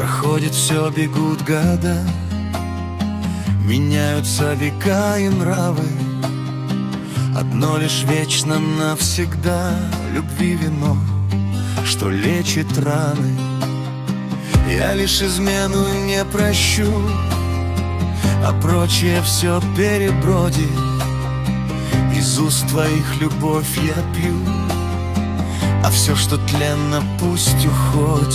Проходит все, бегут года, меняются века и нравы. Одно лишь вечно навсегда — любви вино, что лечит раны. Я лишь измену не прощу, а прочее все перебродит. Из уст твоих любовь я пью, а все, что тленно, пусть уходит.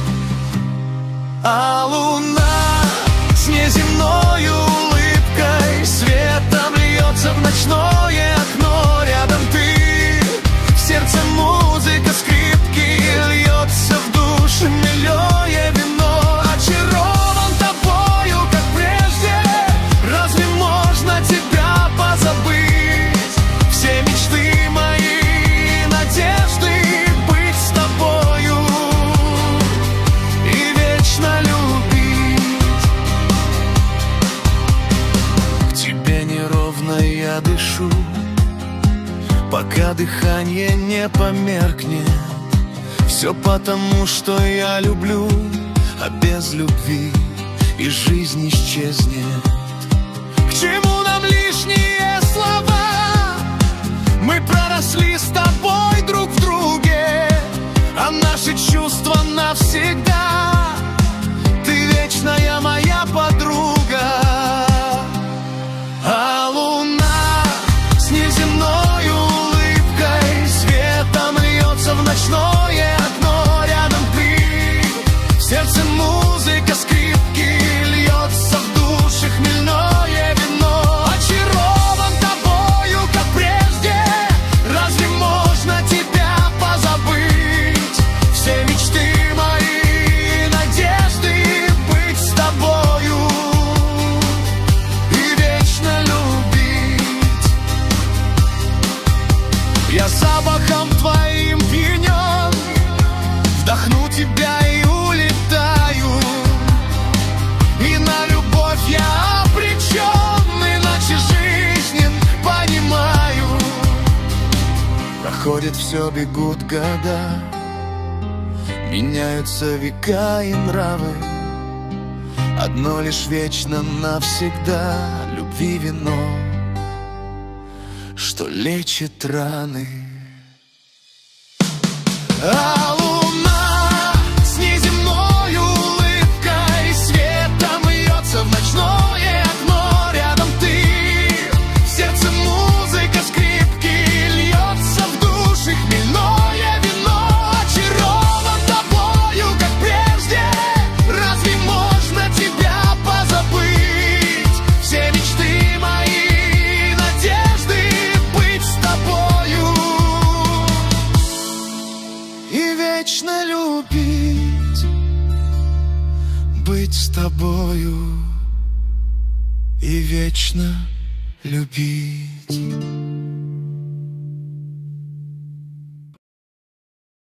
А луна с неземной улыбкой светом льется в ночное окно. Рядом ты, в сердце музыка скрипки, льется в душе милое вино. Очарован тобою, как прежде, разве можно тебя позабыть? Все мечты мои, надежды быть с тобою и вечно любить. К тебе неровно я дышу, пока дыхание не померкнет. Все потому, что я люблю, а без любви и жизнь исчезнет. К чему нам лишние слова? Мы проросли с тобой друг в друге, а наши чувства навсегда. Ты вечная моя подруга. А луна с неземной улыбкой светом льется в ночное окно. Рядом ты, в сердце музыка скрипки, льется в душе хмельное вино. Очарован тобою, как прежде, разве можно тебя позабыть? Все мечты мои, надежды быть с тобою и вечно любить. Я запахом твоим пьянен, вдохну тебя и улетаю. И на любовь я обречен, иначе жизнен, понимаю. Проходит все, бегут года, меняются века и нравы. Одно лишь вечно навсегда — любви вино, что лечит раны. А луна с неземной улыбкой светом льется в ночное окно. Рядом ты, в сердце музыка скрипки, льется в душе хмельное вино. Очарован тобою, как прежде, разве можно тебя позабыть? Все мечты мои, надежды быть с тобою и вечно любить, быть с тобою и вечно любить.